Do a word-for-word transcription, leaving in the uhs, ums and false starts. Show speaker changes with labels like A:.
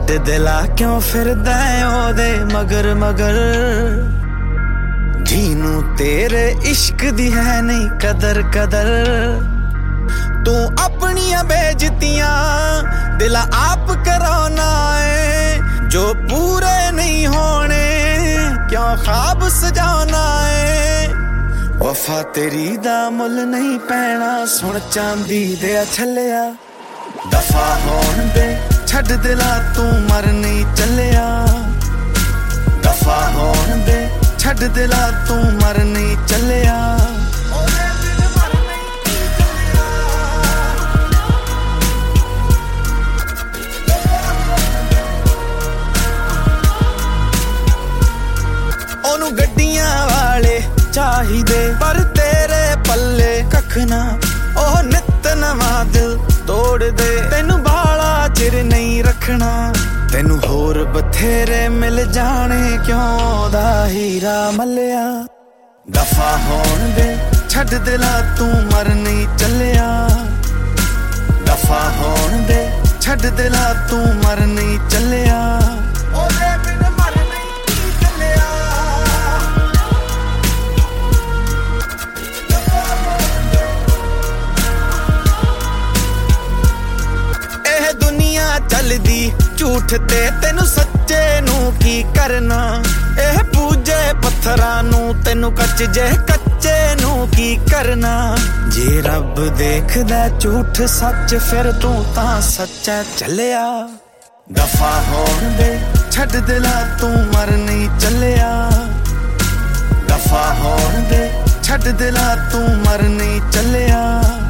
A: ਛੱਡ ਦਿਲਾ ਕਿਉਂ ਫਿਰਦਾ ਉਹਦੇ ਮਗਰ ਮਗਰ ਜਿਹਨੂੰ ਤੇਰੇ ਇਸ਼ਕ ਦੀ ਹੈ ਨਹੀਂ ਕਦਰ ਕਦਰ ਤੂੰ ਆਪਣੀਆਂ ਬੇਇੱਜ਼ਤੀਆਂ ਦਿਲ ਆਪ ਕਰਾਉਣਾ ਏ ਜੋ ਪੂਰੇ ਨਹੀਂ ਹੋਣੇ ਕਿਉਂ ख्वाब ਸਜਾਉਣਾ ਏ ਵਫਾ ਤੇਰੀ ਦਾ ਮੁੱਲ ਨਹੀਂ ਪੈਣਾ ਸੁਣ ਚਾਂਦੀ ਦੇ ਛੱਲਿਆ ਦਫਾ ਹੋਣ ਦੇ ਛੱਡ ਦਿਲਾ ਤੂੰ ਮਰ ਨਹੀਂ ਚੱਲਿਆ ਦਫਾ ਹੋਣ ਦੇ ਛੱਡ ਦਿਲਾ ਤੂੰ ਮਰ ਨਹੀਂ ਚੱਲਿਆ ਉਹਨੂੰ ਗੱਡੀਆਂ ਵਾਲੇ ਚਾਹੀਦੇ ਪਰ ਤੇਰੇ ਪੱਲੇ ਕੱਖ ਨਾ ਉਹ ਨਿੱਤ ਨਵਾਂ ਦਿਲ ਤੋੜ ਦੇ ਤੈਨੂੰ ਬਾਲਾ ਚਿਰ ਨਹੀਂ ਰੱਖਣਾ ਤੈਨੂੰ ਹੋਰ ਬਥੇਰੇ ਮਿਲ ਜਾਣੇ ਕਿਉਂ ਦਾ ਹੀਰਾ ਮੱਲਿਆ ਦਫਾ ਹੋਣ ਦੇ ਛੱਡ ਦਿਲਾ ਤੂੰ ਮਰ ਨਹੀਂ ਚੱਲਿਆ ਦਫਾ ਹੋਣ ਦੇ ਛੱਡ ਦਿਲਾ ਤੂੰ ਮਰ ਨਹੀਂ ਚੱਲਿਆ ਉਹਦੇ ਬਿਨ ਮਰ ਨਹੀਂ ਚੱਲਿਆ ਇਹ ਦੁਨੀਆ ਚੱਲਦੀ ਝੂਠ ਤੇ ਤੈਨੂੰ ਸੱਚੇ ਨੂੰ ਕੀ ਕਰਨਾ ਇਹ ਪੂਜੇ ਪੱਥਰਾਂ ਨੂੰ ਤੈਨੂੰ ਕੱਚ ਜੇ ਕੱਚੇ ਨੂੰ ਕੀ ਕਰਨਾ ਜੇ ਰੱਬ ਦੇਖਦਾ ਝੂਠ ਸੱਚ ਫਿਰ ਤੂੰ ਤਾਂ ਸੱਚਾ ਚੱਲਿਆ ਦਫਾ ਹੋਣ ਦੇ ਛੱਡ ਦਿਲਾ ਤੂੰ ਮਰ ਨਹੀਂ ਚੱਲਿਆ ਦਫਾ ਹੋਣ ਦੇ ਛੱਡ ਦਿਲਾ ਤੂੰ ਮਰ ਨਹੀਂ ਚੱਲਿਆ